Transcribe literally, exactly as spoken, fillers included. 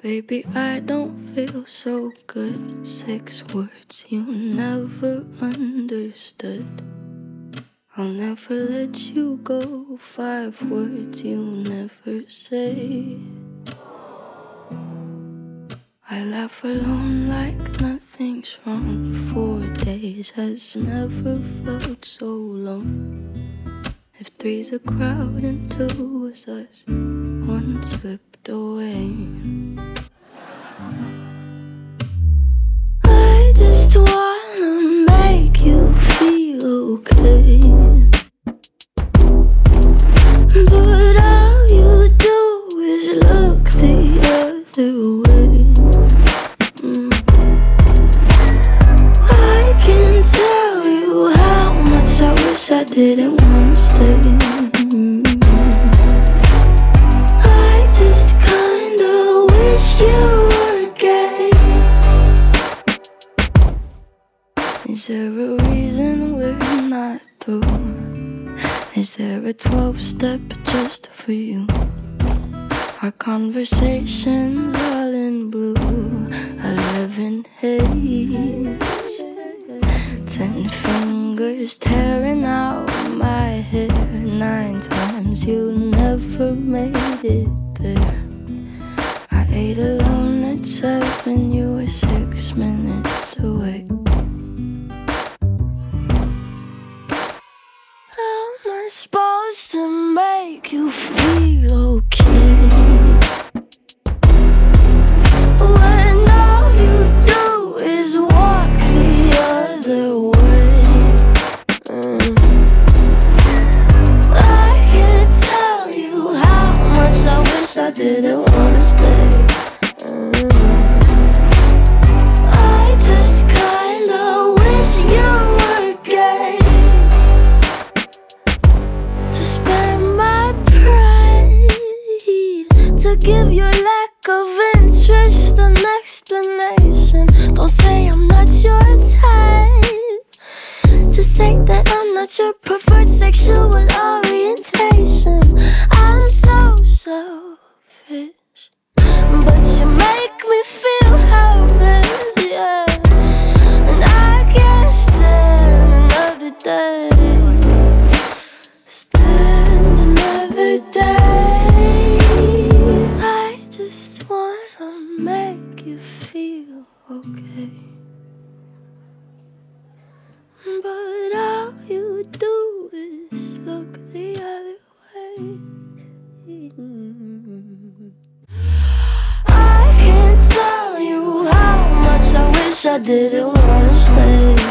Baby, I don't feel so good. Six words you never understood. I'll never let you go. Five words you never say. I laugh alone like nothing's wrong. Four days has never felt so long. If three's a crowd and two was us, one slipped away. I just wanna make you feel okay, but all you do is look the other way. mm. I can tell you how much I wish I didn't wanna stay. mm. I just kinda wish you were gay. Is there a reason we're not through? Is there a twelve-step just for you? Our conversations all in blue, eleven haze, ten fingers tearing out my hair. Nine times you never made it there. I ate alone at seven, you were six minutes away. How am I supposed to make you feel okay when all you do is walk the other way? mm. I can't tell you how much I wish I didn't wanna stay. mm. I just kinda wish you were gay, to spare my pride, to give your lack of interest an explanation. Don't say I'm not your type, just say that I'm not your preferred sexual orientation. I'm so selfish, but you make me feel helpless, yeah. And I can't stand another day, stand another day. I just wanna make you feel okay, but all you do is look the other way. I can't tell you how much I wish I didn't wanna stay.